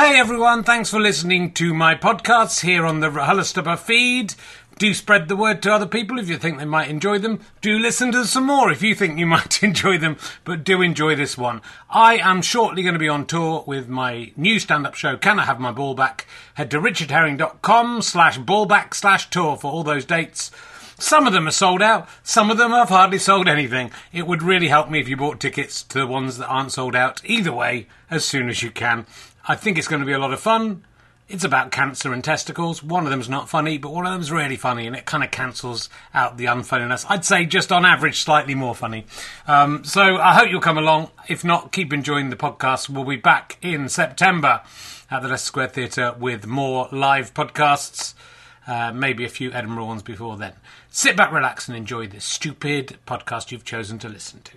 Hey everyone, thanks for listening to my podcasts here on the RHLSTP feed. Do spread the word to other people if you think they might enjoy them. Do listen to some more if you think you might enjoy them, but do enjoy this one. I am shortly going to be on tour with my new stand-up show, Can I Have My Ball Back? Head to richardherring.com/ballback/tour for all those dates. Some of them are sold out, some of them have hardly sold anything. It would really help me if you bought tickets to the ones that aren't sold out. Either way, as soon as you can. I think it's going to be a lot of fun. It's about cancer and testicles. One of them's not funny, but one of them's really funny, and it kind of cancels out the unfunniness. I'd say just on average, slightly more funny. So I hope you'll come along. If not, keep enjoying the podcast. We'll be back in September at the Leicester Square Theatre with more live podcasts. Maybe a few Edinburgh ones before then. Sit back, relax, and enjoy this stupid podcast you've chosen to listen to.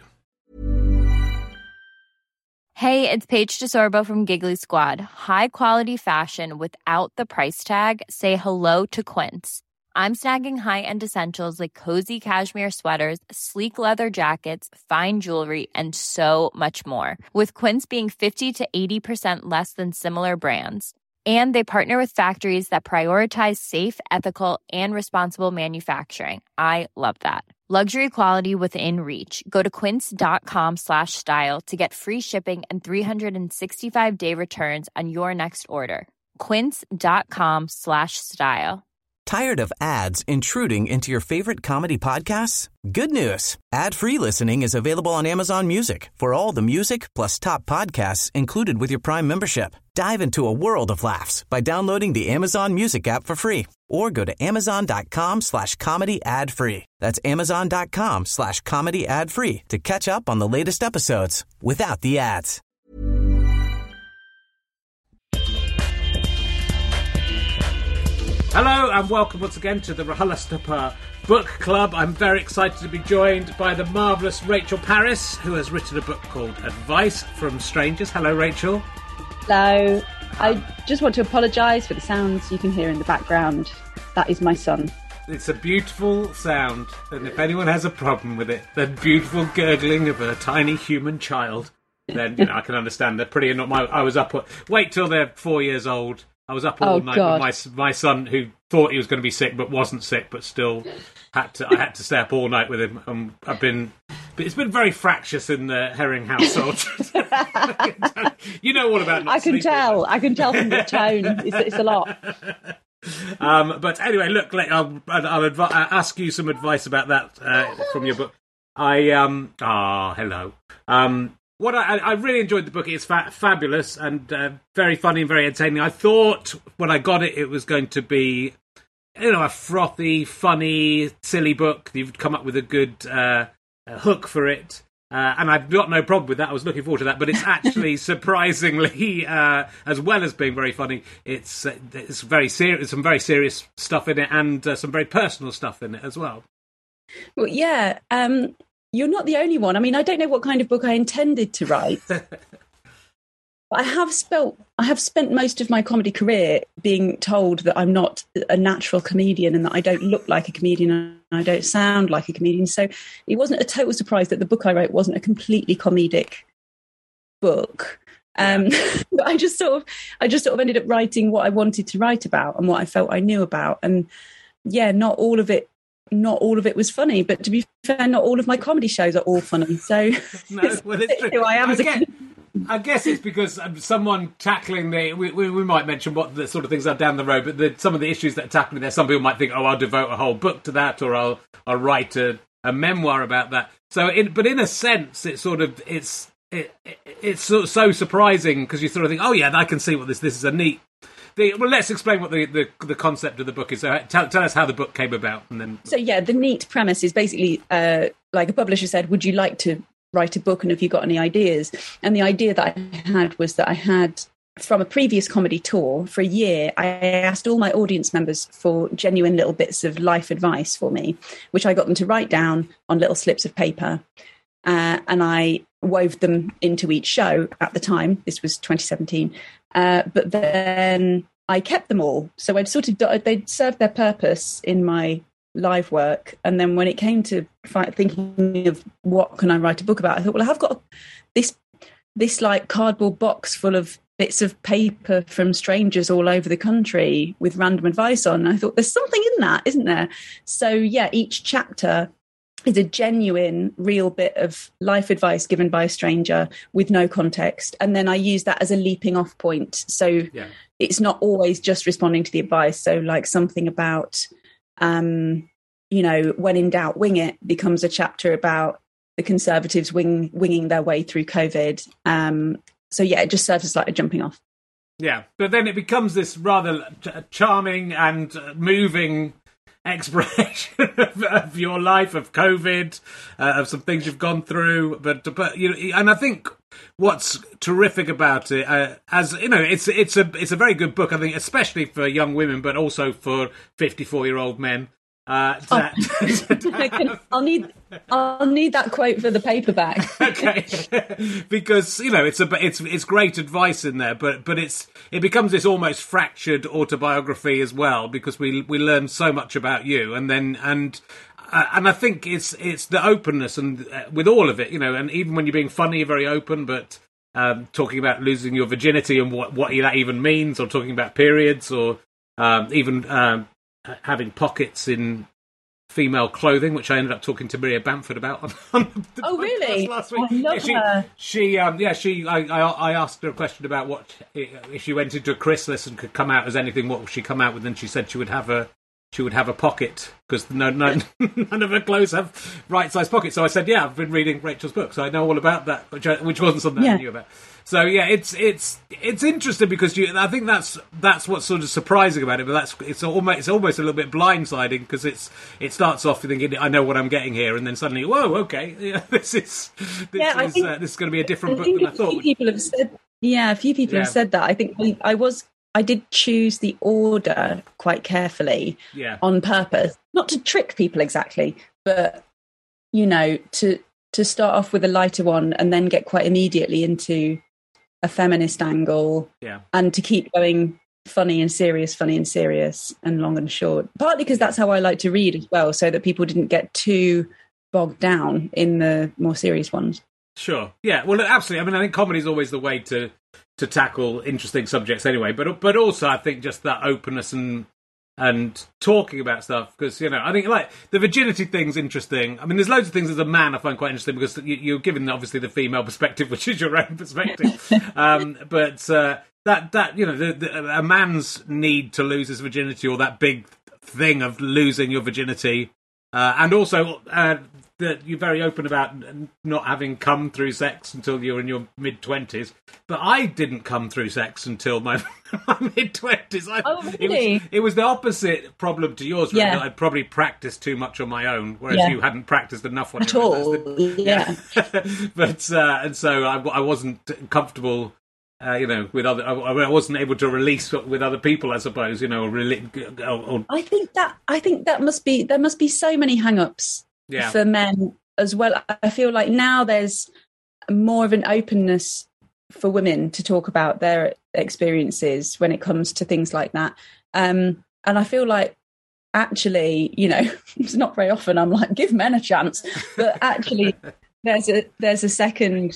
Hey, it's Paige DeSorbo from Giggly Squad. High quality fashion without the price tag. Say hello to Quince. I'm snagging high-end essentials like cozy cashmere sweaters, sleek leather jackets, fine jewelry, and so much more. With Quince being 50 to 80% less than similar brands. And they partner with factories that prioritize safe, ethical, and responsible manufacturing. I love that. Luxury quality within reach. Go to quince.com/style to get free shipping and 365-day returns on your next order. Quince.com/style. Tired of ads intruding into your favorite comedy podcasts? Good news. Ad-free listening is available on Amazon Music for all the music plus top podcasts included with your Prime membership. Dive into a world of laughs by downloading the Amazon Music app for free or go to amazon.com/comedy ad-free. That's amazon.com/comedy ad-free to catch up on the latest episodes without the ads. Hello and welcome once again to the RHLSTP Book Club. I'm very excited to be joined by the marvellous Rachel Parris, who has written a book called Advice from Strangers. Hello, Rachel. Hello. I just want to apologise for the sounds you can hear in the background. That is my son. It's a beautiful sound, and if anyone has a problem with it, the beautiful gurgling of a tiny human child, then I can understand. They're pretty annoying. I was up. Wait till they're 4 years old. I was up all night with my son, who thought he was going to be sick but wasn't sick, but still I had to stay up all night with him. It's been very fractious in the Herring household. You know all about. I can tell from the tone. It's a lot. But anyway, look, I'll ask you some advice about that from your book. Hello. What I really enjoyed the book. It's fabulous and very funny and very entertaining. I thought when I got it, it was going to be, a frothy, funny, silly book. You've come up with a good hook for it, and I've got no problem with that. I was looking forward to that, but it's actually surprisingly, as well as being very funny, it's very serious. Some very serious stuff in it, and some very personal stuff in it as well. Well, yeah. You're not the only one. I mean, I don't know what kind of book I intended to write. I have spent most of my comedy career being told that I'm not a natural comedian and that I don't look like a comedian and I don't sound like a comedian. So it wasn't a total surprise that the book I wrote wasn't a completely comedic book. But I just sort of ended up writing what I wanted to write about and what I felt I knew about. And yeah, not all of it was funny, but to be fair, not all of my comedy shows are all funny. So no, well, it's true. Who I am I guess it's because someone tackling we might mention what the sort of things are down the road, but some of the issues that are tackling there, some people might think, I'll devote a whole book to that, or I'll write a memoir about that. So, but in a sense, it's sort of it's so surprising because you sort of think, oh yeah, I can see what this is a neat. Well, let's explain what the concept of the book is. So tell us how the book came about, and then. So yeah, the neat premise is basically like a publisher said, "Would you like to write a book? And have you got any ideas?" And the idea that I had was that I had, from a previous comedy tour for a year, I asked all my audience members for genuine little bits of life advice for me, which I got them to write down on little slips of paper, and I wove them into each show at the time. This was 2017. But then I kept them all. So they'd served their purpose in my live work. And then when it came to thinking of what can I write a book about, I thought, well, I have got this like cardboard box full of bits of paper from strangers all over the country with random advice on. And I thought, there's something in that, isn't there? So, yeah, each chapter is a genuine, real bit of life advice given by a stranger with no context. And then I use that as a leaping off point. So it's not always just responding to the advice. So like something about, when in doubt, wing it becomes a chapter about the Conservatives winging their way through COVID. So, yeah, it just serves as like a jumping off. Yeah, but then it becomes this rather charming and moving exploration of your life, of COVID, of some things you've gone through. But and I think what's terrific about it, as you know, it's a very good book. I think, especially for young women, but also for 54-year-old men. I'll need that quote for the paperback. Okay, because it's great advice in there, but it becomes this almost fractured autobiography as well, because we learn so much about you, and I think it's the openness and with all of it, and even when you're being funny, you're very open, but talking about losing your virginity and what that even means, or talking about periods, or even having pockets in female clothing, which I ended up talking to Maria Bamford about on the podcast last week. I love her. I asked her a question about what if she went into a chrysalis and could come out as anything, what would she come out with? And she said she would have a pocket, because none of her clothes have right-sized pockets. So I said, yeah, I've been reading Rachel's book, so I know all about that, which wasn't something I knew about. So yeah, it's interesting, because I think that's what's sort of surprising about it, but it's almost a little bit blindsiding, because it starts off thinking, I know what I'm getting here, and then suddenly, whoa, okay, this is going to be a different book than I thought. A few people have said that. I think I did choose the order quite carefully on purpose, not to trick people exactly, but to start off with a lighter one and then get quite immediately into a feminist angle, and to keep going funny and serious, and long and short. Partly because that's how I like to read as well, so that people didn't get too bogged down in the more serious ones. Sure. Yeah. Well, absolutely. I mean, I think comedy is always the way to tackle interesting subjects anyway, but also I think just that openness and talking about stuff, because I think like the virginity thing's interesting. I mean, there's loads of things as a man I find quite interesting, because you're given obviously the female perspective, which is your own perspective. But a man's need to lose his virginity, or that big thing of losing your virginity, and also that you're very open about not having come through sex until you're in your mid-20s. But I didn't come through sex until my mid-20s. Oh, really? It was the opposite problem to yours, really, that I'd probably practiced too much on my own, whereas you hadn't practiced enough on at all. But and so I wasn't comfortable, with other. I wasn't able to release with other people, I suppose. I think there must be so many hang-ups for men as well. I feel like now there's more of an openness for women to talk about their experiences when it comes to things like that. And I feel like actually, it's not very often I'm like, give men a chance, but actually there's a second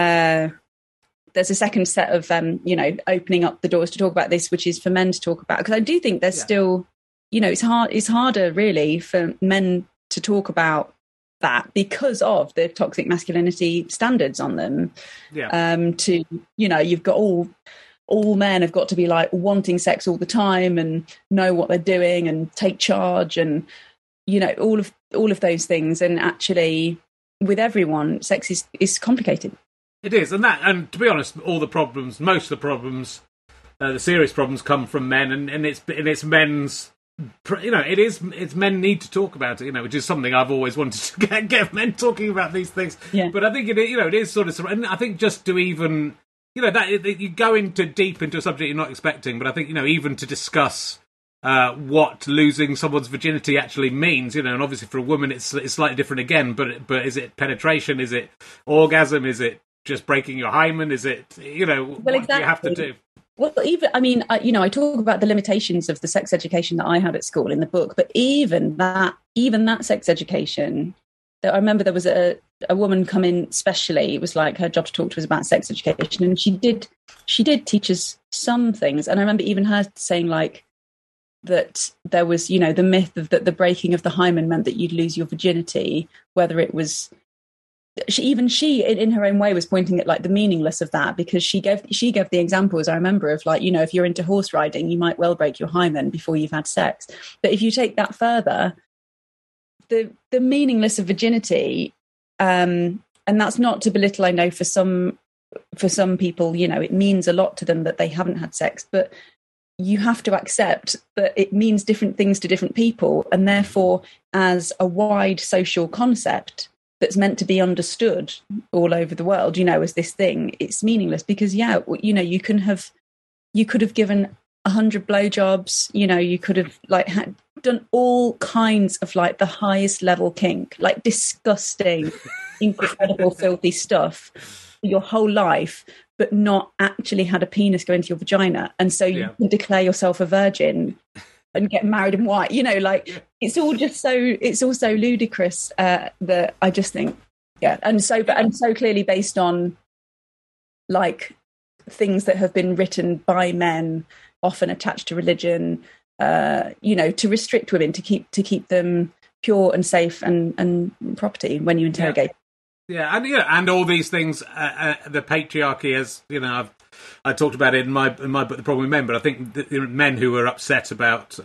set of, opening up the doors to talk about this, which is for men to talk about. Because I do think there's still, it's harder really for men to talk about that because of the toxic masculinity standards on them. You've got all men have got to be like wanting sex all the time and know what they're doing and take charge and all of those things. And actually, with everyone, sex is complicated. It is, and to be honest, most of the problems, the serious problems, come from men, and it's men's. It's men need to talk about it, which is something I've always wanted to get men talking about these things. Yeah. But I think it is sort of, and I think just to even, you go deep into a subject you're not expecting. But I think even to discuss what losing someone's virginity actually means, and obviously for a woman it's slightly different again. But is it penetration? Is it orgasm? Is it just breaking your hymen? Is it what do you have to do? Well, I talk about the limitations of the sex education that I had at school in the book, but even that sex education, I remember there was a a woman come in specially. It was like her job to talk to us about sex education, and she did teach us some things. And I remember even her saying like that there was, you know, the myth of that the breaking of the hymen meant that you'd lose your virginity, whether it was she in her own way was pointing at like the meaningless of that, because she gave the examples, I remember, of like, you know, if you're into horse riding, you might well break your hymen before you've had sex. But if you take that further, the meaningless of virginity, and that's not to belittle, I know for some people, you know, it means a lot to them that they haven't had sex, but you have to accept that it means different things to different people, and therefore as a wide social concept that's meant to be understood all over the world, you know, as this thing, it's meaningless because, yeah, you know, you could have given 100 blowjobs, you know, you could have like done all kinds of like the highest level kink, like disgusting, incredible, filthy stuff for your whole life, but not actually had a penis go into your vagina. And so you can declare yourself a virgin and get married in white, you know, like it's all so ludicrous that I just think, and so clearly based on like things that have been written by men, often attached to religion, you know, to restrict women, to keep them pure and safe and property when you interrogate. Yeah, and all these things, the patriarchy, as you know, I talked about it in my book, The Problem with Men, but I think the men who were upset about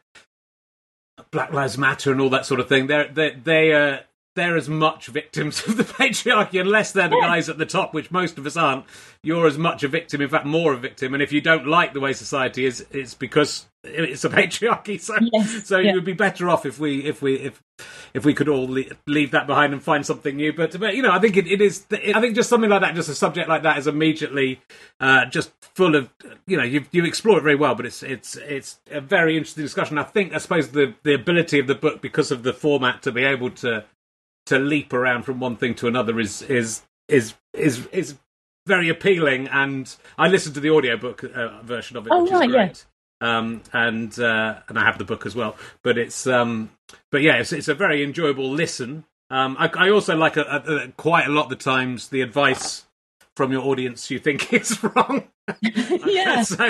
Black Lives Matter and all that sort of thing, they're as much victims of the patriarchy, unless they're the guys at the top, which most of us aren't. You're as much a victim, in fact, more a victim. And if you don't like the way society is, it's because it's a patriarchy. So you would be better off if we could all leave that behind and find something new. But you know, I think it is. I think just something like that, just a subject like that, is immediately just full of, you know, you explore it very well. But it's a very interesting discussion. I suppose the ability of the book, because of the format, to be able to leap around from one thing to another is very appealing. And I listened to the audiobook version of it, which is great. Yeah. And I have the book as well, but it's a very enjoyable listen. I also like quite a lot of the times the advice from your audience you think is wrong. Yeah. So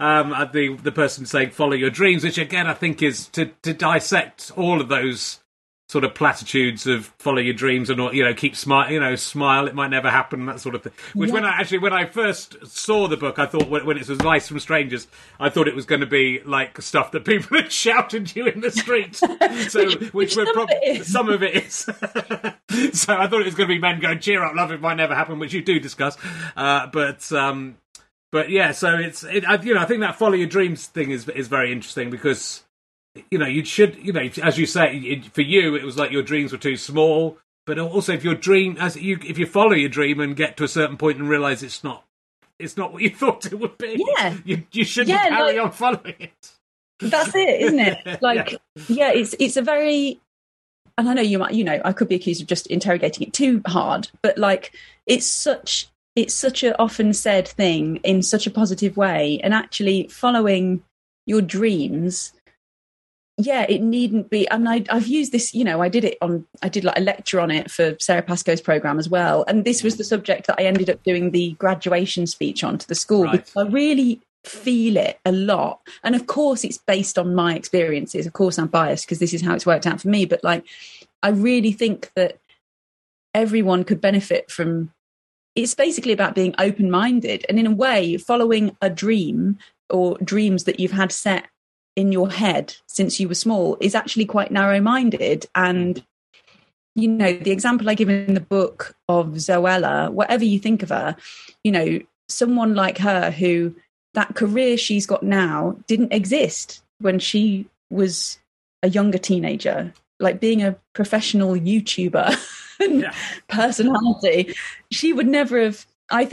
the person saying follow your dreams, which again I think is to dissect all of those sort of platitudes of follow your dreams and, you know, keep smile, it might never happen, that sort of thing. Which when I first saw the book, I thought when it was Advice from Strangers, I thought it was going to be like stuff that people had shouted you in the street. So which were probably some of it is. So I thought it was going to be men going, cheer up, love, it might never happen, which you do discuss. But yeah, so I think that follow your dreams thing is very interesting, because you know, you should, you know, as you say, for you, it was like your dreams were too small. But also, if if you follow your dream and get to a certain point and realise it's not what you thought it would be, you shouldn't carry on following it. That's it, isn't it? Like, it's a very, and I know you might, you know, I could be accused of just interrogating it too hard, but like, it's such a often said thing in such a positive way, and actually following your dreams. Yeah, it needn't be. I mean, I've used this, you know, I did like a lecture on it for Sarah Pascoe's program as well. And this was the subject that I ended up doing the graduation speech on to the school, because I really feel it a lot. And of course, it's based on my experiences. Of course, I'm biased because this is how it's worked out for me. But like, I really think that everyone could benefit from. It's basically about being open-minded, and in a way, following a dream or dreams that you've had set in your head since you were small is actually quite narrow-minded. And, you know, the example I give in the book of Zoella, whatever you think of her, you know, someone like her who that career she's got now didn't exist when she was a younger teenager, like being a professional YouTuber personality. She would never have,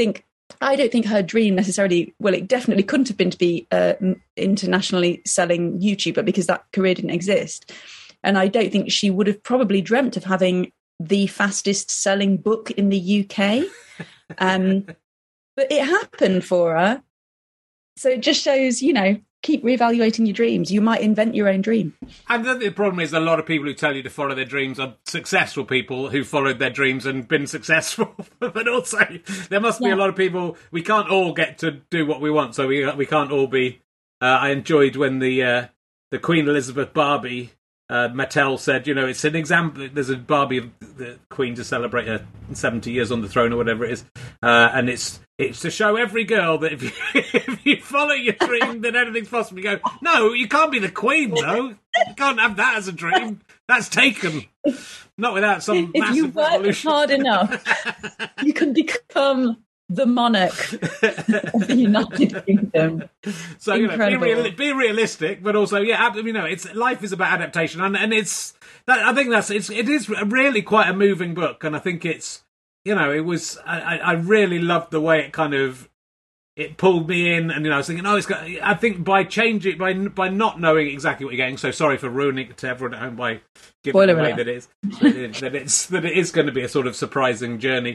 I don't think her dream necessarily, well, it definitely couldn't have been to be an internationally selling YouTuber, because that career didn't exist. And I don't think she would have probably dreamt of having the fastest selling book in the UK. But it happened for her. So it just shows, you know, keep reevaluating your dreams. You might invent your own dream. And the problem is a lot of people who tell you to follow their dreams are successful people who followed their dreams and been successful. But also, there must be a lot of people, we can't all get to do what we want, so we can't all be... I enjoyed when the Queen Elizabeth Barbie, Mattel said, it's an example. There's a Barbie of the Queen to celebrate her 70 years on the throne or whatever it is, and it's to show every girl that if you follow your dream, then anything's possible. You go, no, you can't be the Queen, though. You can't have that as a dream. That's taken. Not without some if massive you work revolution. hard enough, you can become the monarch of the United Kingdom. So be realistic, but also it's life is about adaptation, and it's that I think it is really quite a moving book, and I think it's it was I really loved the way it kind of it pulled me in, and I was thinking, I think by changing by not knowing exactly what you're getting. So sorry for ruining it to everyone at home by giving away that it is going to be a sort of surprising journey.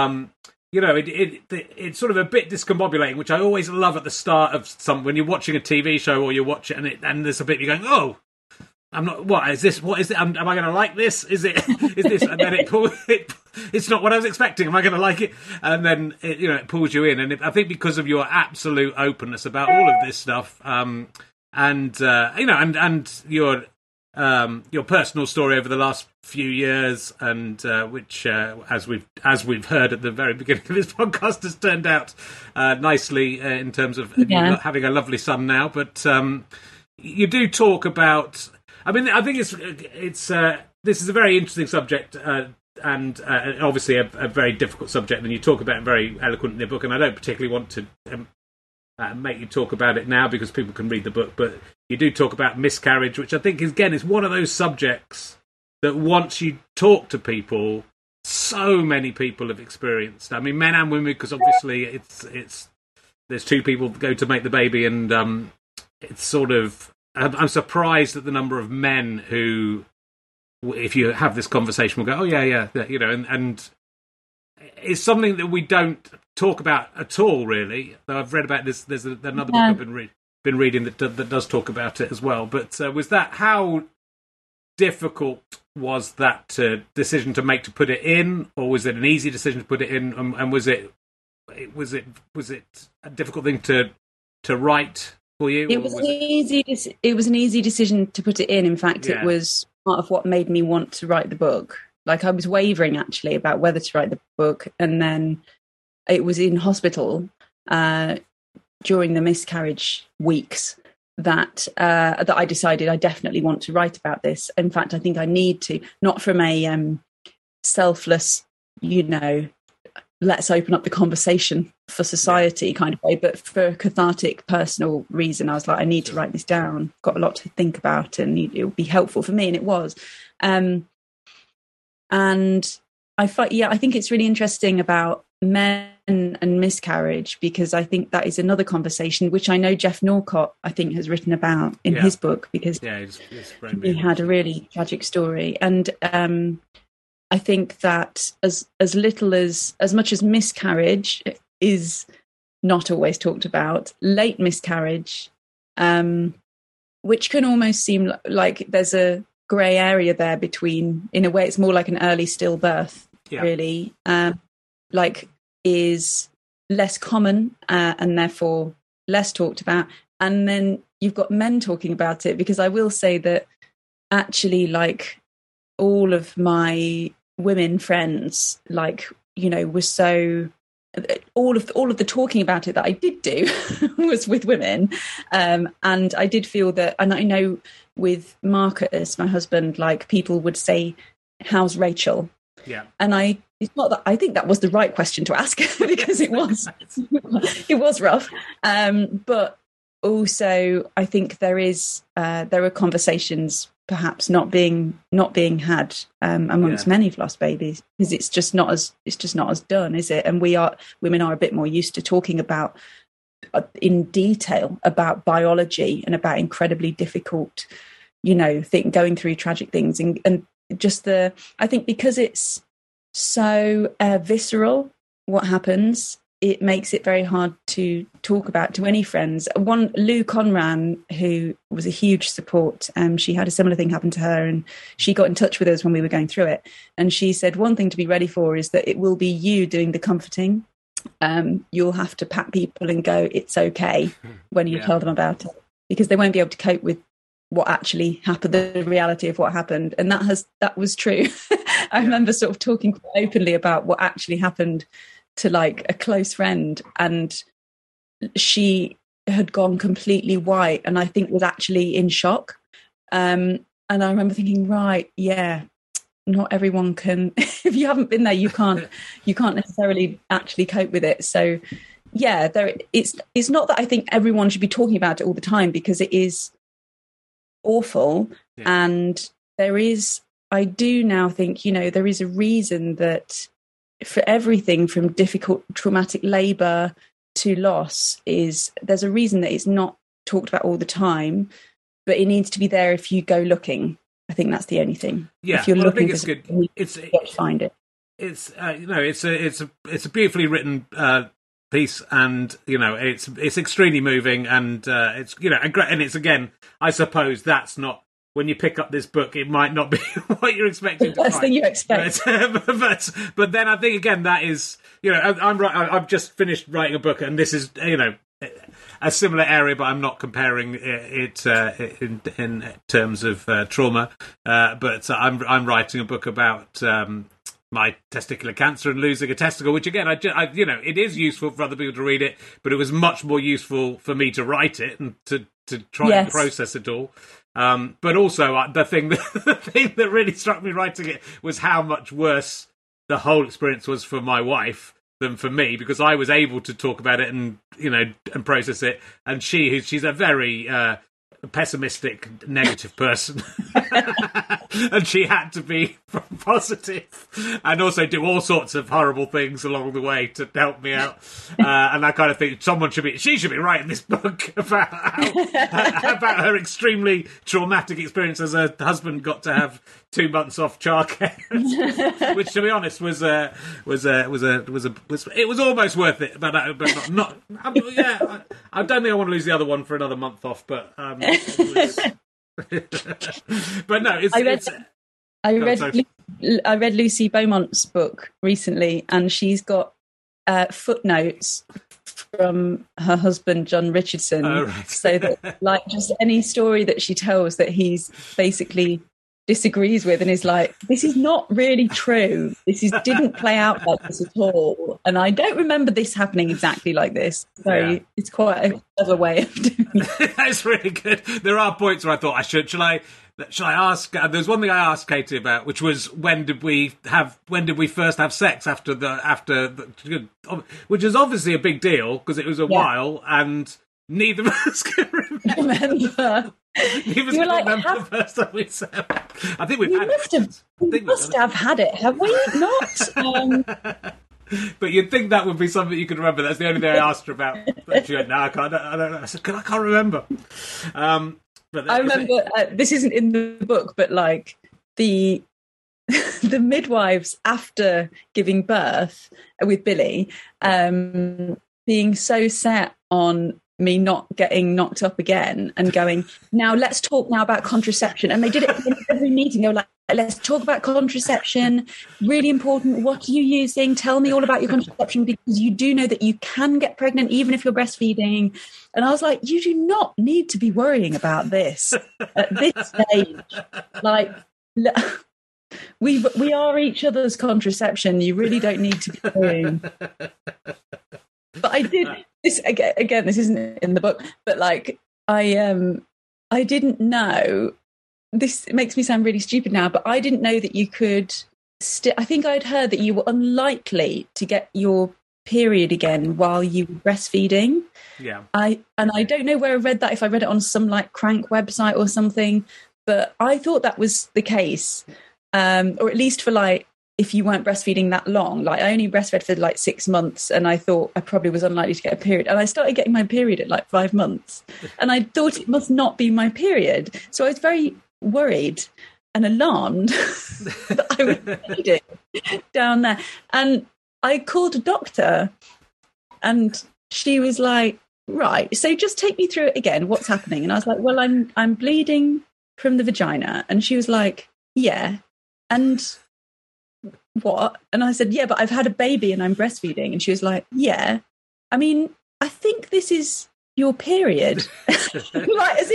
It's sort of a bit discombobulating, which I always love at the start of when you're watching a TV show or you watch it and there's a bit you're going, oh, I'm not. What is this? What is it? Am I going to like this? Is this? And then it's not what I was expecting. Am I going to like it? And then it pulls you in. And I think because of your absolute openness about all of this stuff, and your personal story over the last few years, and which, as we've heard at the very beginning of this podcast, has turned out nicely in terms of having a lovely son now. But you do talk about. I mean, I think it's this is a very interesting subject, and obviously a very difficult subject, and you talk about it very eloquently in the book. And I don't particularly want to make you talk about it now because people can read the book, but you do talk about miscarriage, which I think is one of those subjects that once you talk to people, so many people have experienced. I mean, men and women, because obviously it's there's two people that go to make the baby, and it's sort of I'm surprised at the number of men who, if you have this conversation, will go, oh yeah, and it's something that we don't talk about at all, really. Though I've read about this. There's another book I've been reading that does talk about it as well. But how difficult was that decision to make to put it in, or was it an easy decision to put it in? And was it a difficult thing to write for you? It was an easy decision to put it in. In fact, it was part of what made me want to write the book. Like, I was wavering actually about whether to write the book, and then it was in hospital during the miscarriage weeks that I decided I definitely want to write about this. In fact, I think I need to, not from a selfless, let's open up the conversation for society kind of way, but for a cathartic personal reason. I was like, I need to write this down. Got a lot to think about, and it would be helpful for me, and it was. And I think it's really interesting about men and miscarriage, because I think that is another conversation which I know Jeff Norcott, I think, has written about in his book, because he had a really tragic story. And I think that as much as miscarriage is not always talked about, late miscarriage, which can almost seem like there's a grey area there between, in a way, it's more like an early stillbirth, really, is less common and therefore less talked about. And then you've got men talking about it, because I will say that actually, like, all of my women friends, were so, all of the talking about it that I did do was with women, and I did feel that, and I know with Marcus, my husband, like, people would say, "How's Rachel?" Yeah, and it's not that I think that was the right question to ask, because it was rough, but also I think there are conversations perhaps not being had amongst men who've lost babies, because it's just not as done, is it? And women are a bit more used to talking about in detail about biology and about incredibly difficult, going through tragic things, and just I think because it's so visceral what happens, it makes it very hard to talk about to any friends. One, Lou Conran, who was a huge support, she had a similar thing happen to her, and she got in touch with us when we were going through it. And she said, one thing to be ready for is that it will be you doing the comforting. You'll have to pat people and go, it's okay, when you tell them about it, because they won't be able to cope with what actually happened, the reality of what happened. And that was true. I remember sort of talking quite openly about what actually happened to like a close friend, and she had gone completely white and I think was actually in shock. And I remember thinking, right, yeah, not everyone can, if you haven't been there, you can't necessarily actually cope with it. So yeah, it's not that I think everyone should be talking about it all the time, because it is awful. Yeah. And I do now think, there is a reason that for everything from difficult traumatic labour to loss, there's a reason that it's not talked about all the time, but it needs to be there if you go looking. I think that's the only thing. Yeah, if you're looking, I think it's good. You find it. It's it's a beautifully written piece, and it's extremely moving, and it's and it's, again, I suppose that's not. When you pick up this book, it might not be what you're expecting to find. That's the thing you expect. But then I think, again, that is, I'm right. I've just finished writing a book, and this is, a similar area, but I'm not comparing it in terms of trauma. But I'm writing a book about my testicular cancer and losing a testicle, which, again, it is useful for other people to read it, but it was much more useful for me to write it and to try and process it all. But also the thing that really struck me writing it was how much worse the whole experience was for my wife than for me, because I was able to talk about it and and process it, and she's a very pessimistic, negative person, and she had to be positive and also do all sorts of horrible things along the way to help me out. And I kind of think she should be writing this book about about her extremely traumatic experience as her husband got to have 2 months off childcare, which, to be honest, was almost worth it, but not. Yeah, I don't think I want to lose the other one for another month off, but. But no, I read Lucy Beaumont's book recently, and she's got footnotes from her husband John Richardson, so that, like, just any story that she tells that he's basically disagrees with and is like, this is not really true, didn't play out like this at all, and I don't remember this happening exactly like this. So it's quite a clever way of doing it. That's really good. There are points where I thought shall I ask? There's one thing I asked Katie about, which was when did we first have sex after the which is obviously a big deal because it was a while, and neither of us can remember. Neither of us remember the first time we said. I think we've had it. We must have had it, have we not? But you'd think that would be something you could remember. That's the only thing I asked her about. But she went, no, I don't know. I said, I can't remember. But I remember, this isn't in the book, but like the midwives after giving birth with Billy, being so set on me not getting knocked up again and going, now let's talk now about contraception. And they did it in every meeting. They were like, let's talk about contraception. Really important. What are you using? Tell me all about your contraception, because you do know that you can get pregnant even if you're breastfeeding. And I was like, you do not need to be worrying about this at this stage. Like, we are each other's contraception. You really don't need to be worrying. But I did this again. This isn't in the book, but like I didn't know. This makes me sound really stupid now, but I didn't know that you could. I think I'd heard that you were unlikely to get your period again while you were breastfeeding. Yeah. I don't know where I read that. If I read it on some like crank website or something, but I thought that was the case, or at least for like. If you weren't breastfeeding that long, like I only breastfed for like 6 months, and I thought I probably was unlikely to get a period. And I started getting my period at like 5 months, and I thought it must not be my period. So I was very worried and alarmed that I was bleeding down there. And I called a doctor And she was like, right, so just take me through it again. What's happening? And I was like, well, I'm bleeding from the vagina. And she was like, yeah. And what? And I said, yeah, but I've had a baby and I'm breastfeeding. And she was like, yeah. I mean, I think this is your period. Like as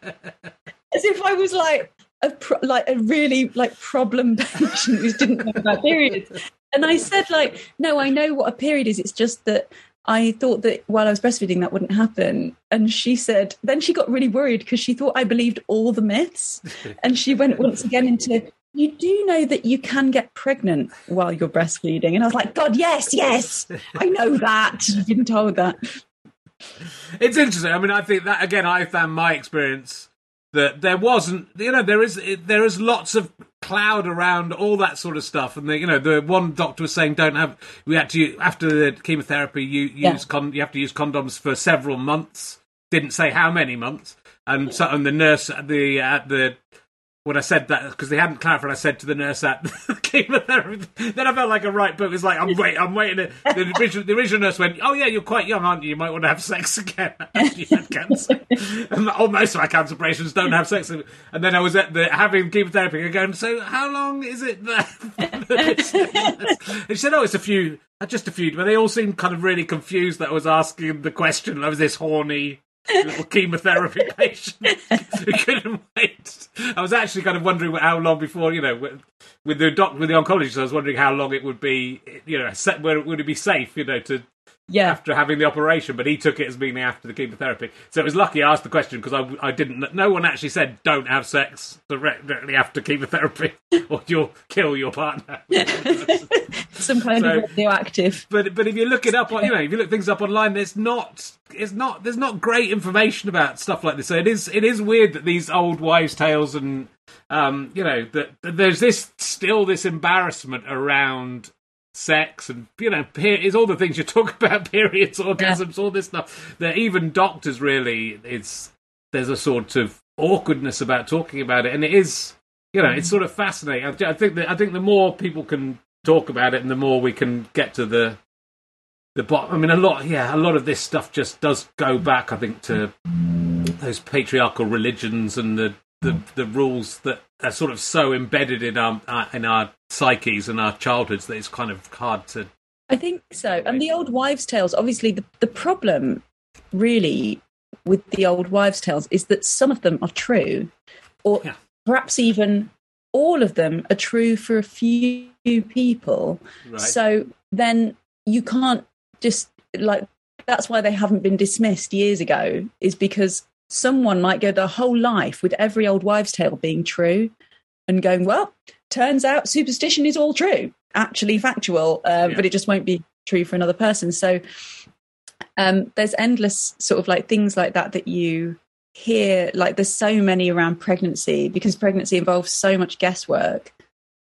if I was like a really like problem patient who didn't know about periods. And I said, like, no, I know what a period is. It's just that I thought that while I was breastfeeding, that wouldn't happen. And she said, then she got really worried because she thought I believed all the myths. And she went once again into, you do know that you can get pregnant while you're breastfeeding. And I was like, God, yes, I know that. You've been told that. It's interesting. I mean, I think that, again, I found my experience that there wasn't, there is lots of cloud around all that sort of stuff. And, the one doctor was saying, we had to, after the chemotherapy, you have to use condoms for several months. Didn't say how many months. And so, and the nurse at the when I said that, because they hadn't clarified, I said to the nurse at the chemotherapy, then I felt like a right book. It was like, I'm waiting. The original nurse went, oh yeah, you're quite young, aren't you? You might want to have sex again after you had cancer. And most of my cancer patients don't have sex. And then I was having chemotherapy and going, so how long is it and she said, oh, it's just a few. But they all seemed kind of really confused that I was asking the question. I was this horny little chemotherapy patient who couldn't wait. I was actually kind of wondering how long before, with the oncologist, I was wondering how long it would be, would it be safe, after having the operation, but he took it as being after the chemotherapy. So it was lucky I asked the question because I didn't. No one actually said don't have sex directly after chemotherapy or you'll kill your partner. Some kind of radioactive. But if you look it up, if you look things up online, there's not great information about stuff like this. So it is weird that these old wives' tales and that there's this embarrassment around sex and is all the things you talk about, periods, orgasms, all this stuff, that even doctors really, there's a sort of awkwardness about talking about it, and it is it's sort of fascinating. I think the more people can talk about it and the more we can get to the bottom. I mean, a lot of this stuff just does go back, I think, to those patriarchal religions and the rules that are sort of so embedded in our psyches and our childhoods that it's kind of hard to. I think so. And the old wives' tales, obviously, the problem really with the old wives' tales is that some of them are true, or perhaps even all of them are true for a few people. Right. So then you can't just that's why they haven't been dismissed years ago, is because someone might go their whole life with every old wives' tale being true and going, well, turns out superstition is all true, actually factual, but it just won't be true for another person. So there's endless sort of like things like that you hear. Like there's so many around pregnancy, because pregnancy involves so much guesswork,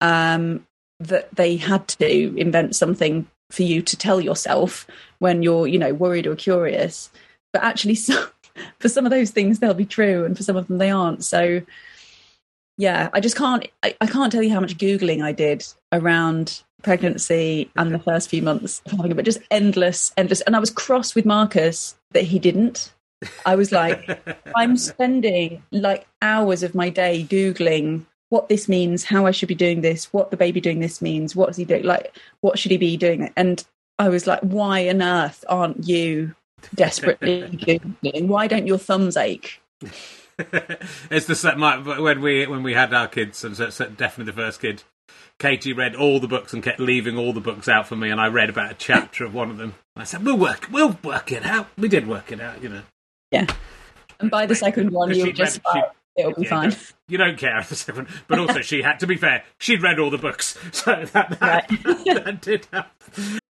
that they had to invent something for you to tell yourself when you're, worried or curious. But actually, for some of those things, they'll be true, and for some of them, they aren't. So, yeah, I just can't. I can't tell you how much Googling I did around pregnancy and the first few months of having it, but just endless. And I was cross with Marcus that he didn't. I was like, I'm spending like hours of my day Googling what this means, how I should be doing this, what the baby doing this means, what is he doing, like, what should he be doing? And I was like, why on earth aren't you desperately Googling? Why don't your thumbs ache? It's the same when we had our kids, and so definitely the first kid. Katie read all the books and kept leaving all the books out for me, and I read about a chapter of one of them. I said, "We'll work it out." We did work it out, Yeah, and by the second one, you'll just it'll be fine. You don't care the second, but also she had. To be fair, she'd read all the books, so that did happen.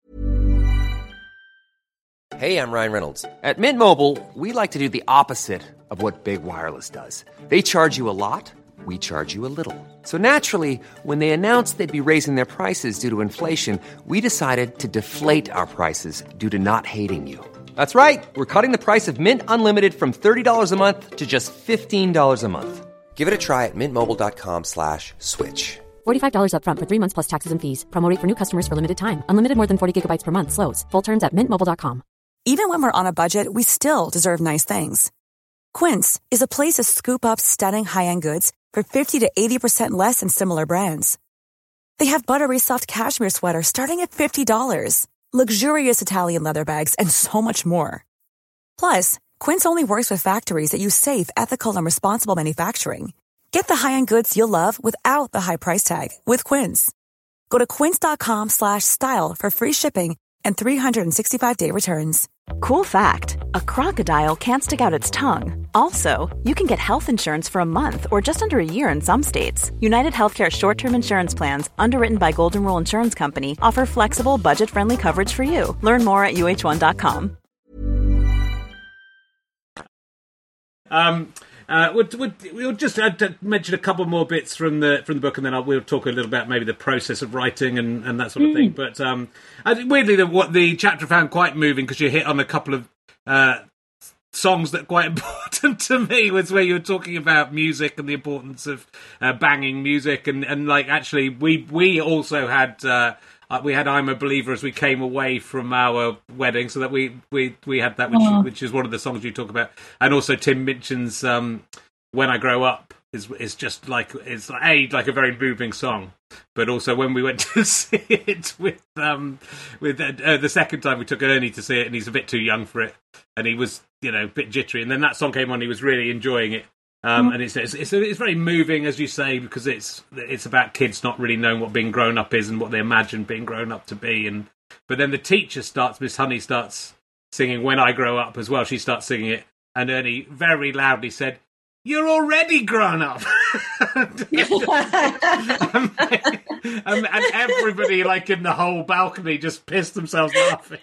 Hey, I'm Ryan Reynolds. At Mint Mobile, we like to do the opposite of what Big Wireless does. They charge you a lot, we charge you a little. So naturally, when they announced they'd be raising their prices due to inflation, we decided to deflate our prices due to not hating you. That's right. We're cutting the price of Mint Unlimited from $30 a month to just $15 a month. Give it a try at mintmobile.com/switch. $45 up front for 3 months plus taxes and fees. Promo rate for new customers for limited time. Unlimited more than 40 gigabytes per month slows. Full terms at mintmobile.com. Even when we're on a budget, we still deserve nice things. Quince is a place to scoop up stunning high-end goods for 50 to 80% less than similar brands. They have buttery soft cashmere sweaters starting at $50, luxurious Italian leather bags, and so much more. Plus, Quince only works with factories that use safe, ethical, and responsible manufacturing. Get the high-end goods you'll love without the high price tag with Quince. Go to quince.com/style for free shipping and 365-day returns. Cool fact, a crocodile can't stick out its tongue. Also, you can get health insurance for a month or just under a year in some states. United Healthcare short-term insurance plans, underwritten by Golden Rule Insurance Company, offer flexible, budget-friendly coverage for you. Learn more at uh1.com. We'll just mention a couple more bits from the book, and then we'll talk a little about maybe the process of writing and that sort of thing. But I think weirdly, what the chapter I found quite moving, because you hit on a couple of songs that are quite important to me, was where you were talking about music and the importance of banging music, and like actually we also had. We had "I'm a Believer" as we came away from our wedding, so that we had that, which is one of the songs you talk about, and also Tim Minchin's "When I Grow Up" is just like like a very moving song, but also when we went to see it with the second time we took Ernie to see it, and he's a bit too young for it, and he was a bit jittery, and then that song came on, he was really enjoying it. And it's very moving, as you say, because it's about kids not really knowing what being grown up is and what they imagine being grown up to be. But then the teacher Miss Honey starts singing "When I Grow Up" as well. She starts singing it, and Ernie very loudly said, "You're already grown up." and everybody, like in the whole balcony, just pissed themselves laughing.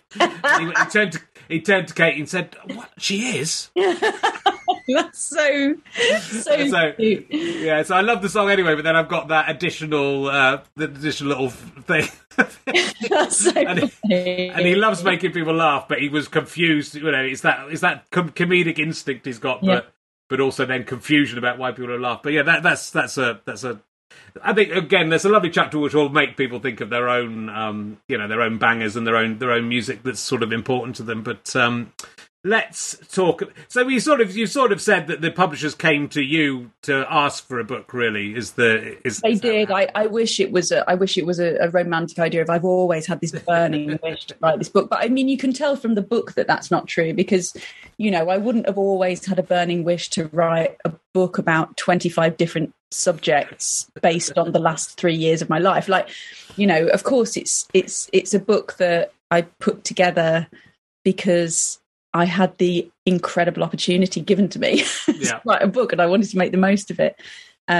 He turned to Katie and said, "What? She is?" That's so cute. Yeah, so I love the song anyway, but then I've got that additional little thing. That's so funny. And he loves making people laugh, but he was confused. It's that comedic instinct he's got, but also then confusion about why people laugh. But yeah, that's a. I think again, there's a lovely chapter which will make people think of their own, their own bangers and their own music that's sort of important to them. But let's talk. So you sort of said that the publishers came to you to ask for a book. Really, they did. I wish it was a romantic idea. I've always had this burning wish to write this book, but I mean, you can tell from the book that that's not true, because I wouldn't have always had a burning wish to write a book about 25 different subjects based on the last 3 years of my life. Like, of course, it's a book that I put together because I had the incredible opportunity given to me to write a book, and I wanted to make the most of it.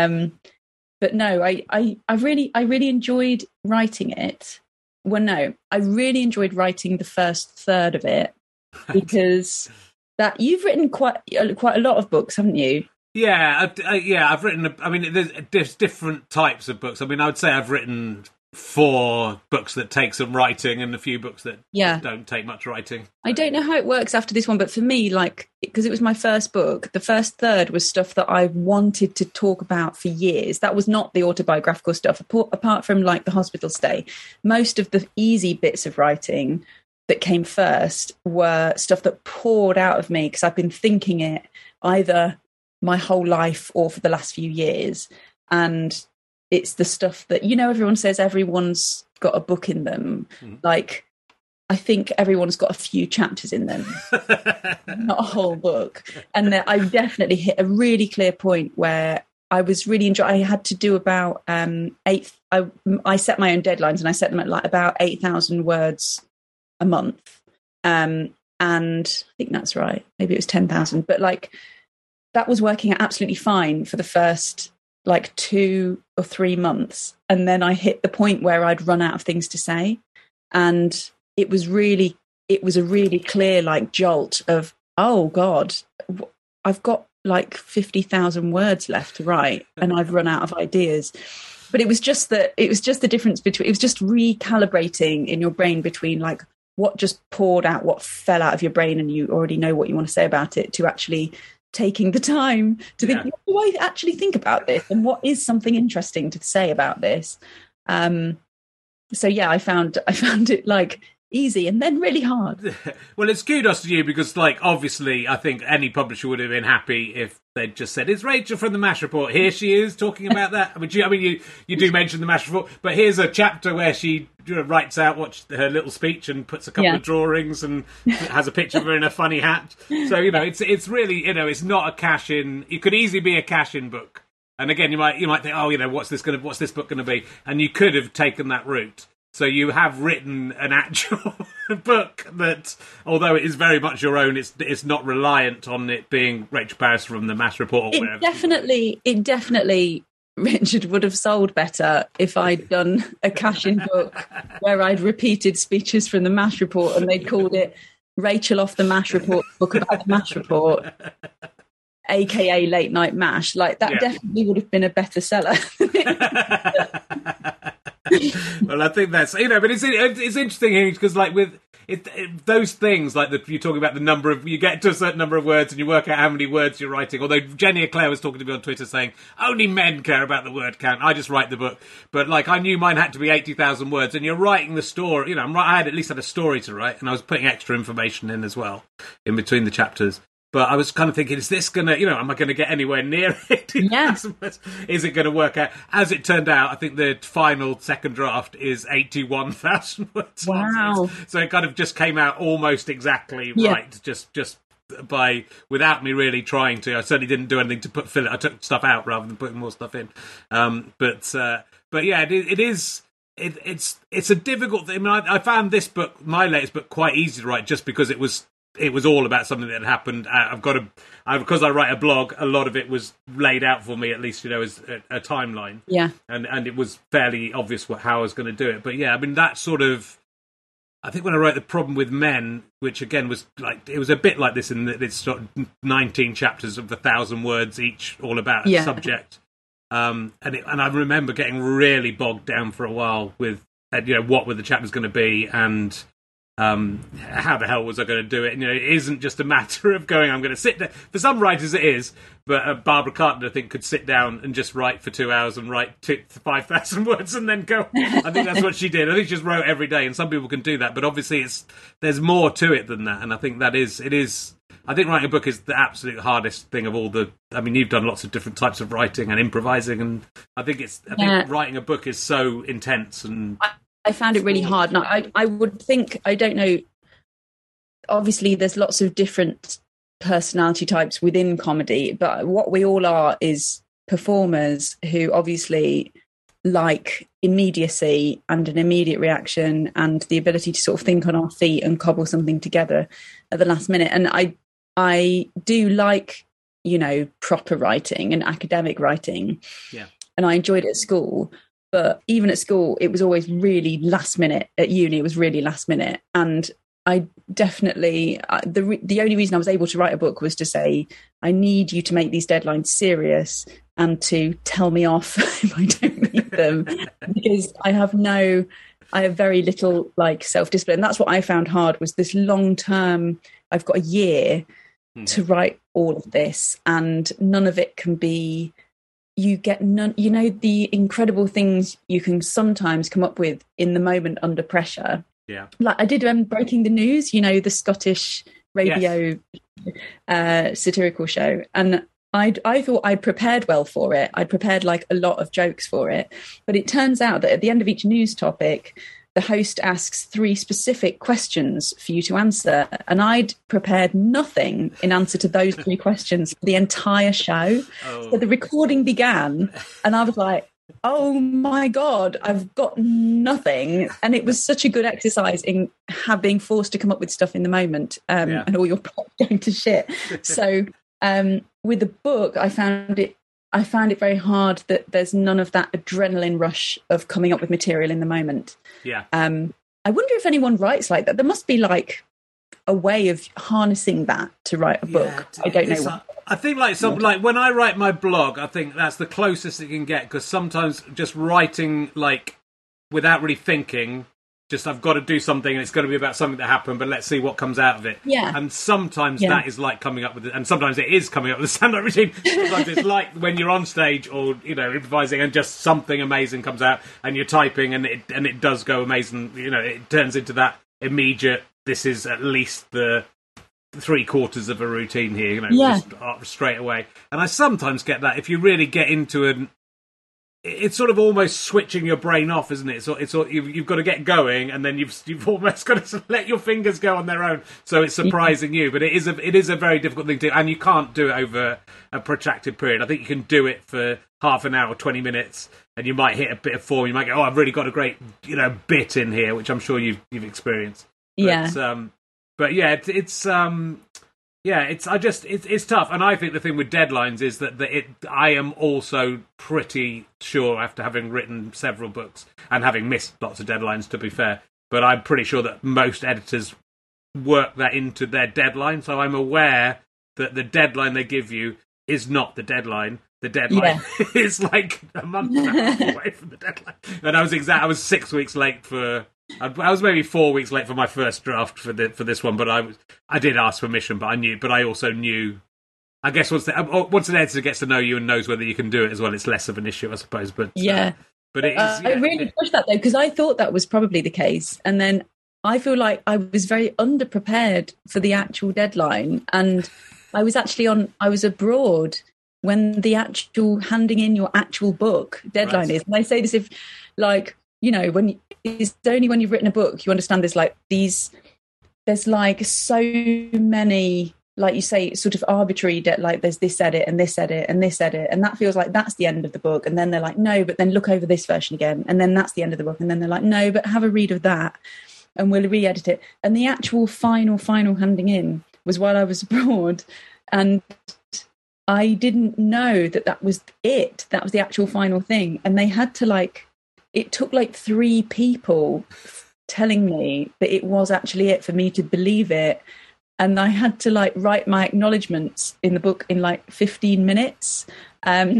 But no, I really enjoyed writing it. Well, no, I really enjoyed writing the first third of it, because that you've written quite a lot of books, haven't you? Yeah, I've written. I mean, there's different types of books. I mean, I would say I've written 4 books that take some writing and a few books that don't take much writing. I don't know how it works after this one, but for me, like, because it was my first book, the first third was stuff that I wanted to talk about for years. That was not the autobiographical stuff, apart from like the hospital stay. Most of the easy bits of writing that came first were stuff that poured out of me because I've been thinking it either my whole life or for the last few years. And it's the stuff that, everyone says everyone's got a book in them. Like, I think everyone's got a few chapters in them, not a whole book. And I definitely hit a really clear point where I was really I had to do about I set my own deadlines, and I set them at like about 8,000 words a month. And I think that's right. Maybe it was 10,000, but like that was working out absolutely fine for the first like 2 or 3 months. And then I hit the point where I'd run out of things to say. And it was a really clear like jolt of, oh God, I've got like 50,000 words left to write and I've run out of ideas. But it was just the difference between, it was just recalibrating in your brain between like what just poured out, what fell out of your brain and you already know what you want to say about it, to actually taking the time to think, what do I actually think about this? And what is something interesting to say about this? So yeah, I found it like easy and then really hard. Well, it's kudos to you because, like, obviously, I think any publisher would have been happy if they'd just said, "It's Rachel from the MASH Report. Here she is talking about that." You do mention the MASH Report, but here's a chapter where she writes out her little speech and puts a couple of drawings and has a picture of her in a funny hat. So it's really it's not a cash-in. It could easily be a cash-in book. And again, you might think, oh, what's this book going to be? And you could have taken that route. So you have written an actual book that, although it is very much your own, it's not reliant on it being Rachel Parris from the MASH Report or whatever. It definitely, Richard, would have sold better if I'd done a cash-in book where I'd repeated speeches from the MASH Report and they'd called it Rachel Off the MASH Report, book about the MASH Report, aka Late Night MASH. Like, that definitely would have been a better seller. Well, I think that's but it's interesting because like with those things like you're talking about the number of you get to a certain number of words and you work out how many words you're writing. Although Jenny Eclair was talking to me on Twitter saying only men care about the word count. I just write the book, but like I knew mine had to be 80,000 words, and you're writing the story. I had at least had a story to write, and I was putting extra information in as well in between the chapters. But I was kind of thinking, is this going to, am I going to get anywhere near it? Yes. Is it going to work out? As it turned out, I think the final second draft is 81,000 words. Wow. So it kind of just came out almost exactly right, just without me really trying to. I certainly didn't do anything to put filler. I took stuff out rather than putting more stuff in. But yeah, it's a difficult thing. I mean, I found this book, my latest book, quite easy to write just because it was all about something that had happened. Because I write a blog, a lot of it was laid out for me, at least, as a timeline. Yeah. And it was fairly obvious how I was going to do it. But yeah, I mean, that sort of, I think when I wrote The Problem with Men, which again was like, it was a bit like this in that it's sort of 19 chapters of 1,000 words each, all about a subject. And I remember getting really bogged down for a while with, what were the chapters going to be and how the hell was I going to do it? And, it isn't just a matter of going, I'm going to sit there. For some writers it is, but Barbara Cartner, I think, could sit down and just write for 2 hours and write 5,000 words and then go. I think that's what she did. I think she just wrote every day, and some people can do that, but obviously there's more to it than that, and I think I think writing a book is the absolute hardest thing of all you've done lots of different types of writing and improvising, and I think writing a book is so intense and... I found it really hard. Now, I would think, I don't know, obviously there's lots of different personality types within comedy, but what we all are is performers who obviously like immediacy and an immediate reaction and the ability to sort of think on our feet and cobble something together at the last minute. And I do like, proper writing and academic writing. Yeah. And I enjoyed it at school. But even at school, it was always really last minute. At uni, it was really last minute. And I definitely, the only reason I was able to write a book was to say, I need you to make these deadlines serious and to tell me off if I don't meet them. Because I have very little self-discipline. That's what I found hard, was this long-term, I've got a year to write all of this, and none of it can be... You get none, the incredible things you can sometimes come up with in the moment under pressure. Yeah. Like I did Breaking the News, the Scottish radio satirical show. And I thought I'd prepared well for it. I'd prepared a lot of jokes for it. But it turns out that at the end of each news topic, the host asks 3 specific questions for you to answer. And I'd prepared nothing in answer to those 3 questions for the entire show. Oh. So the recording began and I was like, oh my God, I've got nothing. And it was such a good exercise in being forced to come up with stuff in the moment and all your plots going to shit. So with the book, I found it very hard that there's none of that adrenaline rush of coming up with material in the moment. Yeah. I wonder if anyone writes like that. There must be a way of harnessing that to write a book. I don't know. I think when I write my blog, I think that's the closest it can get, because sometimes just writing without really thinking, just I've got to do something and it's going to be about something that happened, but let's see what comes out of it. Yeah. And sometimes that is coming up with it, and sometimes it is coming up with a stand-up routine. Sometimes it's like when you're on stage or improvising and just something amazing comes out and you're typing and it does go amazing. It turns into that immediate. This is at least the 3/4 of a routine here, just straight away. And I sometimes get that if you really get into it's sort of almost switching your brain off, isn't it? It's you've got to get going, and then you've almost got to let your fingers go on their own. So it's surprising you, but it is a very difficult thing to do, and you can't do it over a protracted period. I think you can do it for half an hour, 20 minutes, and you might hit a bit of form. You might go, "Oh, I've really got a great bit in here," which I'm sure you've experienced. But yeah, it's tough, and I think the thing with deadlines is that I am also pretty sure, after having written several books and having missed lots of deadlines, to be fair, but I'm pretty sure that most editors work that into their deadline. So I'm aware that the deadline they give you is not the deadline. The deadline is like a month and a half away from the deadline, and I was 6 weeks late for. I was maybe 4 weeks late for my first draft for this one, but I did ask permission. But I also knew. I guess once an editor gets to know you and knows whether you can do it as well, it's less of an issue, I suppose. But but it is. I really pushed that though, because I thought that was probably the case, and then I feel like I was very underprepared for the actual deadline, and I was abroad when the actual handing in your actual book deadline is. And I say this if, when it's only when you've written a book you understand there's so many, like you say, sort of arbitrary there's this edit and this edit and this edit, and that feels like that's the end of the book, and then they're like, no, but then look over this version again, and then that's the end of the book, and then they're like, no, but have a read of that and we'll re-edit it. And the actual final handing in was while I was abroad, and I didn't know that was it. That was the actual final thing. And they had to it took 3 people telling me that it was actually it for me to believe it. And I had to write my acknowledgements in the book in 15 minutes while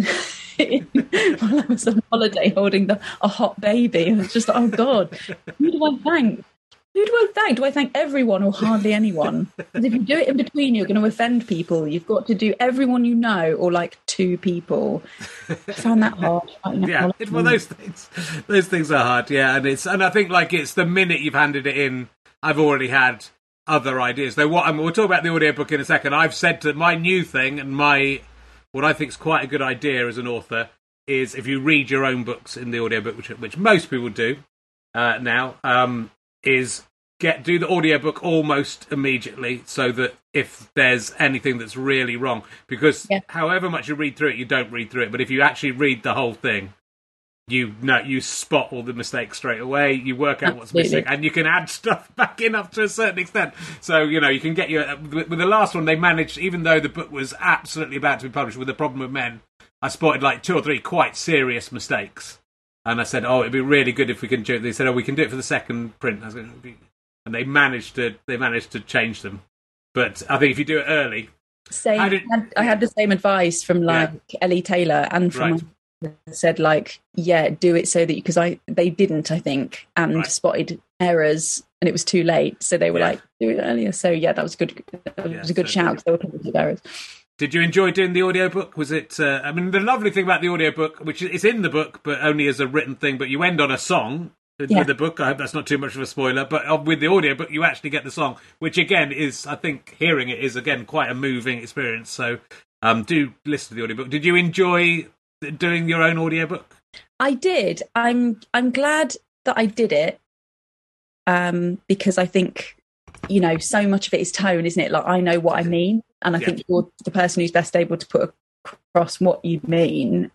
I was on holiday holding a hot baby. I was just oh God, who do I thank? Who do I thank? Do I thank everyone or hardly anyone? Because if you do it in between, you're going to offend people. You've got to do everyone you know or 2 people. I found that hard. Those things are hard. Yeah, and I think it's the minute you've handed it in, I've already had other ideas. Though we'll talk about the audiobook in a second. I've said that my new thing and what I think is quite a good idea as an author is if you read your own books in the audiobook, which most people do now. Is do the audiobook almost immediately, so that if there's anything that's really wrong, because however much you read through it, you don't read through it, but if you actually read the whole thing, you spot all the mistakes straight away, you work out what's missing, and you can add stuff back in up to a certain extent. So, you can get with the last one, they managed, even though the book was absolutely about to be published with The Problem of Men, I spotted 2 or 3 quite serious mistakes. And I said, it'd be really good if we can do it. They said, we can do it for the second print. And they managed to change them. But I think if you do it early... I had the same advice from Ellie Taylor and from said do it so that because they didn't, I think, and spotted errors and it was too late. So they were do it earlier. So that was good. It was a good shout because they were picking up errors. Did you enjoy doing the audiobook? Was it... the lovely thing about the audiobook, which is in the book, but only as a written thing, but you end on a song with the book. I hope that's not too much of a spoiler. But with the audiobook, you actually get the song, which, again, is... I think hearing it is, again, quite a moving experience. So do listen to the audiobook. Did you enjoy doing your own audiobook? I did. I'm glad that I did it because I think... so much of it is tone, isn't it? I know what I mean, and I think you're the person who's best able to put across what you mean.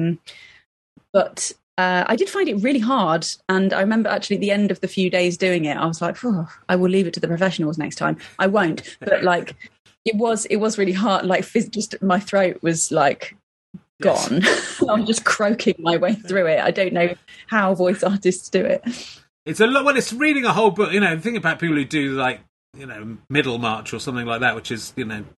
But I did find it really hard, and I remember actually at the end of the few days doing it, I was like, I will leave it to the professionals next time. I won't, but it was really hard. Just my throat was gone. I was just croaking my way through it. I don't know how voice artists do it. It's a lot. Well, it's reading a whole book. Think about people who do Middlemarch or something like that, which is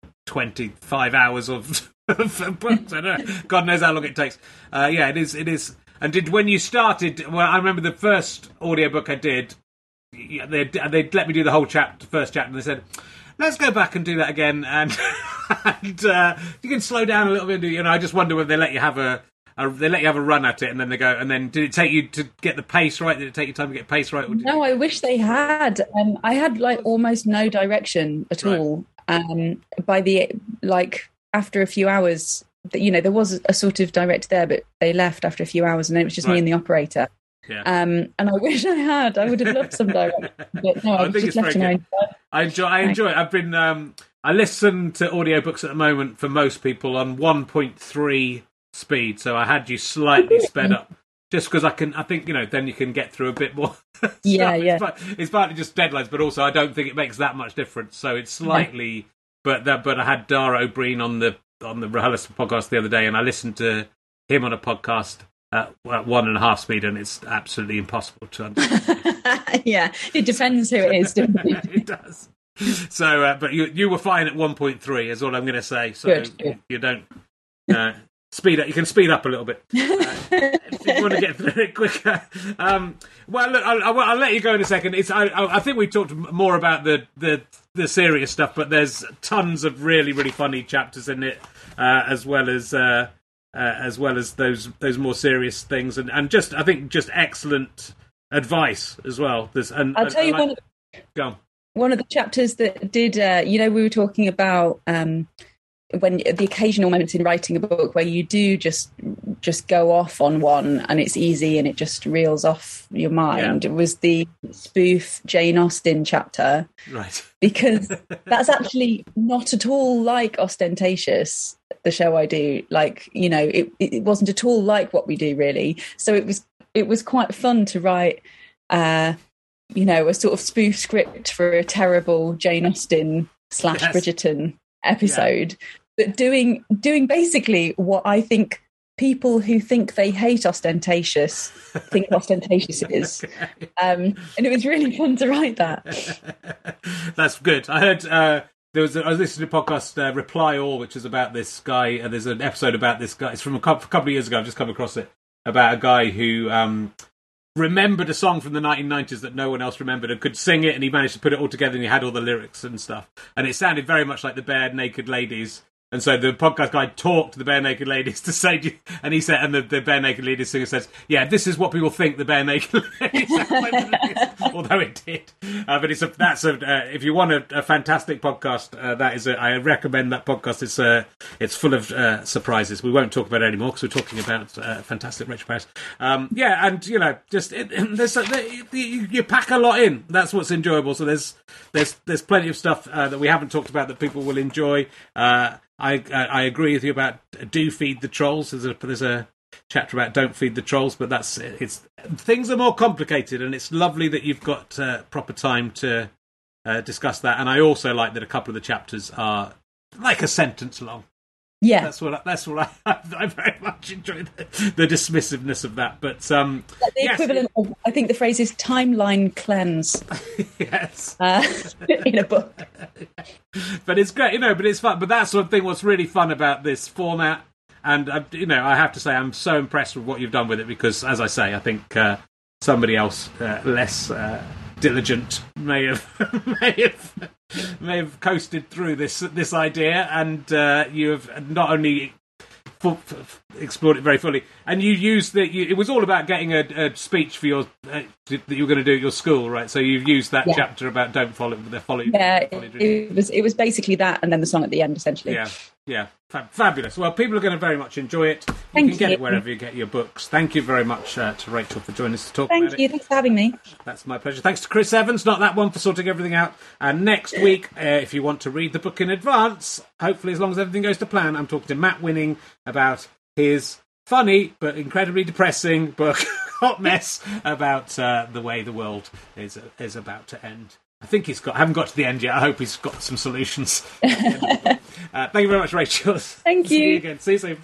25 hours of books. I don't know. God knows how long it takes. It is. And when you started? Well, I remember the first audiobook I did. They'd let me do the whole first chapter, and they said, "Let's go back and do that again." And you can slow down a little bit. I just wonder whether they let you have a They let you have a run at it, and then they go. And then did it take you to get the pace right? Did it take you time to get pace right? No, I wish they had. I had like almost no direction at all. By the after a few hours, there was a sort of director there, but they left after a few hours, and then it was just me and the operator. Yeah. And I wish I had. I would have loved some direction, but no, I think it's very good. I enjoy it. I've been. I listen to audiobooks at the moment for most people on 1.3 speed, so I had you slightly sped up just because I think then you can get through a bit more. Yeah. It's partly just deadlines, but also I don't think it makes that much difference. So it's slightly, but I had Dara O'Brien on the Rahalis podcast the other day, and I listened to him on a podcast at 1.5 speed, and it's absolutely impossible to understand. Yeah, it depends who it is. It does. So, but you were fine at 1.3, is all I'm going to say. So Good. You don't speed up. You can speed up a little bit if you want to get through it quicker. Well, look, I'll let you go in a second. I think we talked more about the serious stuff, but there's tons of really, really funny chapters in it, as well as those more serious things, and just I think just excellent advice as well. I'll tell you one of the chapters that did. We were talking about when the occasional moments in writing a book where you do just go off on one and it's easy and it just reels off your mind. It was the spoof Jane Austen chapter, right? Because that's actually not at all like Ostentatious, the show I do. It wasn't at all like what we do, really. So it was quite fun to write a sort of spoof script for a terrible Jane Austen / Bridgerton episode, but doing basically what I think people who think they hate Ostentatious think Ostentatious is. And it was really fun to write that. That's good. I heard I was listening to a podcast, Reply All, which is about this guy. There's an episode about this guy. It's from a couple of years ago. I've just come across it, about a guy who remembered a song from the 1990s that no one else remembered and could sing it, and he managed to put it all together, and he had all the lyrics and stuff. And it sounded very much like the Bare Naked Ladies. And so the podcast guy talked to the Bare Naked Ladies to say, and he said, and the Bare Naked Ladies singer says, "Yeah, this is what people think the Bare Naked Ladies." Although it did, but if you want a fantastic podcast, I recommend that podcast. It's full of surprises. We won't talk about it anymore because we're talking about fantastic Rachel Paris. And you pack a lot in. That's what's enjoyable. So there's plenty of stuff that we haven't talked about that people will enjoy. I agree with you about do feed the trolls. There's a chapter about don't feed the trolls, but things are more complicated, and it's lovely that you've got proper time to discuss that. And I also like that a couple of the chapters are like a sentence long. Yeah, that's what I very much enjoy the dismissiveness of that. But the equivalent of, I think the phrase is timeline cleanse. Yes, in a book. But it's great, but it's fun. But that's the thing. What's really fun about this format, and I have to say, I'm so impressed with what you've done with it because, as I say, I think somebody else less diligent may have coasted through this idea, and you have not only explored it very fully, and you used it was all about getting a speech for your that you were going to do at your school, right? So you've used that chapter about don't follow the follow. Yeah, it was basically that, and then the song at the end, essentially. Yeah, fabulous. Well, people are going to very much enjoy it. You can get it wherever you get your books. Thank you very much to Rachel for joining us to talk about it. Thank you. Thanks for having me. That's my pleasure. Thanks to Chris Evans, not that one, for sorting everything out. And next week, if you want to read the book in advance, hopefully as long as everything goes to plan, I'm talking to Matt Winning about his funny but incredibly depressing book, Hot Mess, about the way the world is about to end. I think I haven't got to the end yet. I hope he's got some solutions. Thank you very much, Rachel. Thank you. See you again. See you soon.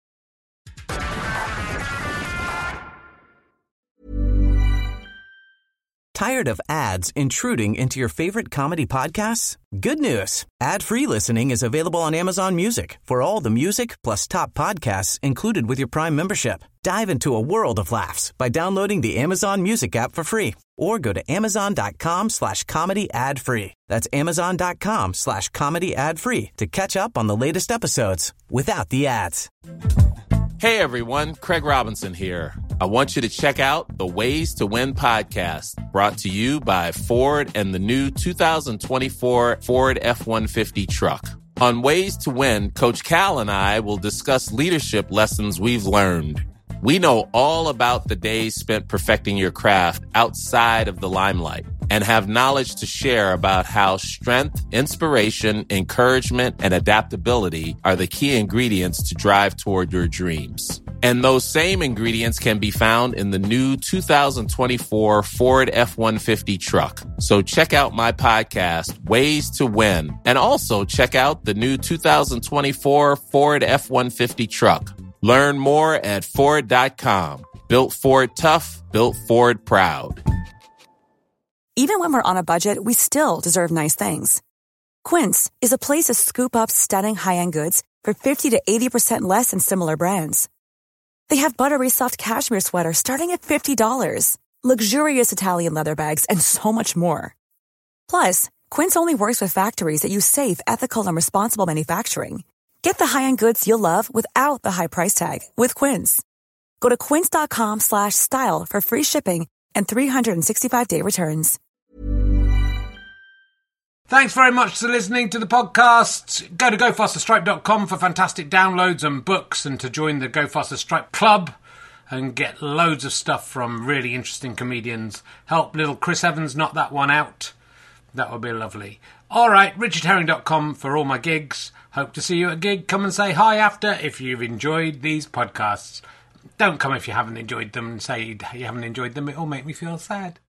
Tired of ads intruding into your favorite comedy podcasts? Good news. Ad-free listening is available on Amazon Music for all the music plus top podcasts included with your Prime membership. Dive into a world of laughs by downloading the Amazon Music app for free or go to amazon.com/comedy ad-free. That's amazon.com/comedy ad-free to catch up on the latest episodes without the ads. Hey everyone, Craig Robinson here. I want you to check out the Ways to Win podcast, brought to you by Ford and the new 2024 Ford F-150 truck. On Ways to Win, Coach Cal and I will discuss leadership lessons we've learned. We know all about the days spent perfecting your craft outside of the limelight and have knowledge to share about how strength, inspiration, encouragement, and adaptability are the key ingredients to drive toward your dreams. And those same ingredients can be found in the new 2024 Ford F-150 truck. So check out my podcast, Ways to Win, and also check out the new 2024 Ford F-150 truck. Learn more at Ford.com. Built Ford tough, built Ford proud. Even when we're on a budget, we still deserve nice things. Quince is a place to scoop up stunning high-end goods for 50 to 80% less than similar brands. They have buttery soft cashmere sweaters starting at $50, luxurious Italian leather bags, and so much more. Plus, Quince only works with factories that use safe, ethical, and responsible manufacturing. Get the high-end goods you'll love without the high price tag with Quince. Go to quince.com/style for free shipping and 365-day returns. Thanks very much for listening to the podcast. Go to gofasterstripe.com for fantastic downloads and books, and to join the Go Faster Stripe Club and get loads of stuff from really interesting comedians. Help little Chris Evans knock that one out. That would be lovely. All right, richardherring.com for all my gigs. Hope to see you at a gig. Come and say hi after if you've enjoyed these podcasts. Don't come if you haven't enjoyed them and say you haven't enjoyed them. It'll make me feel sad.